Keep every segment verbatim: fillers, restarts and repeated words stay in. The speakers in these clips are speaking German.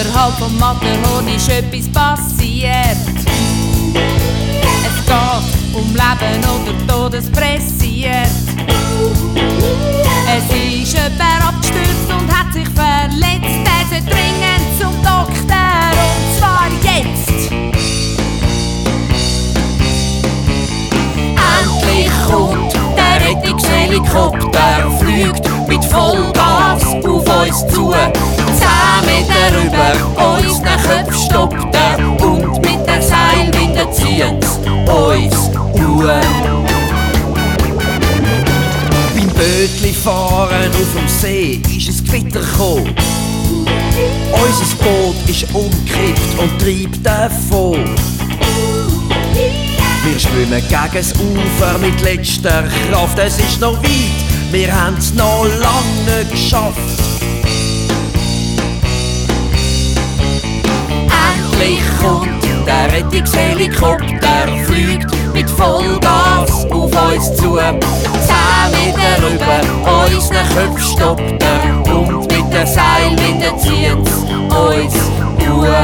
Oberhalb vom Matterhorn ist etwas passiert. Es geht um Leben oder Tod, es pressiert. Es ist jemand abgestürzt und hat sich verletzt. Er soll dringend zum Doktor, und zwar jetzt. Endlich kommt der Rettungshelikopter, fliegt mit Vollgas auf uns zu. Zehn Meter über unseren Köpfen stoppt er und mit der Seilwinde zieht's uns uhr. Beim Bötli fahren auf dem See ist es Gewitter gekommen. Unser Boot ist umgekippt und treibt davon. Wir schwimmen gegen das Ufer mit letzter Kraft. Es ist noch weit, wir haben es noch lange nicht geschafft. Endlich kommt der Rettungshelikopter, fliegt mit Vollgas auf uns zu. Zehn Meter über unseren Köpfen stoppt er und mit der Seilwinde zieht's uns uhr.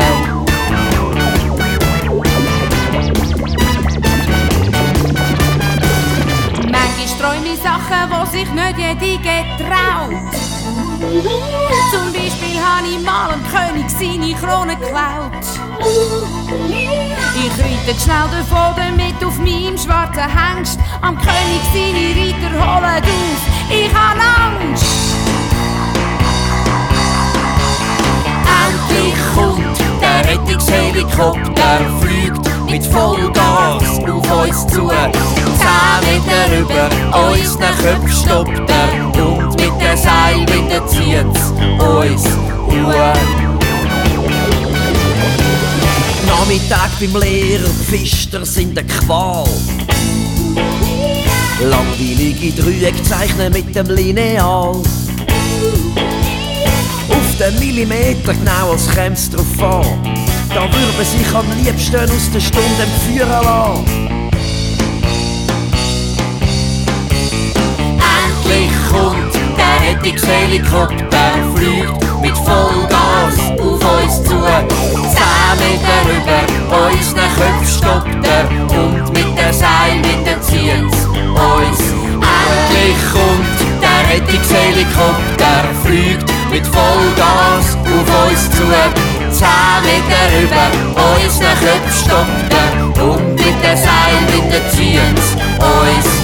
Träume Sachen, die sich nicht jede getraut. Zum Beispiel habe ich mal dem König seine Krone geklaut. Ich reite schnell davon, damit auf meinem schwarzen Hengst am König seine Reiter holen auf. Ich habe Angst. Endlich kommt der Rettungshelikopter, fliegt mit Vollgas auf uns zu. Zehn Meter über unseren Köpfen stoppt er und mit der Seilwinde zieht's uns uhr. Nachmittag beim Lehrer, die Pfister sind eine Qual. Langweilige Dreiecke zeichnen mit dem Lineal. Auf den Millimeter genau, als käm's drauf an. Da würde sich am liebsten aus der Stunde entführen lassen. Endlich kommt der Rettungshelikopter, fliegt mit Vollgas auf uns zu. Zehn Meter über unseren Köpfen stoppt er und mit der Seilwinde zieht's uns. Endlich kommt der Rettungshelikopter, fliegt mit Vollgas auf uns zu. Zehn Meter über unseren Köpfen stoppt er und mit der Seilwinde zieht's uns.